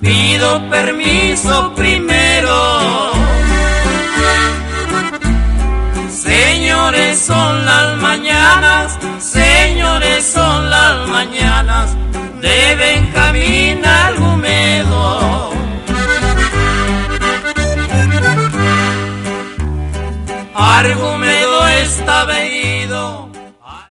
pido permiso primero. Señores, son las mañanas, señores, son las mañanas de Benjamín Argumedo. Argumedo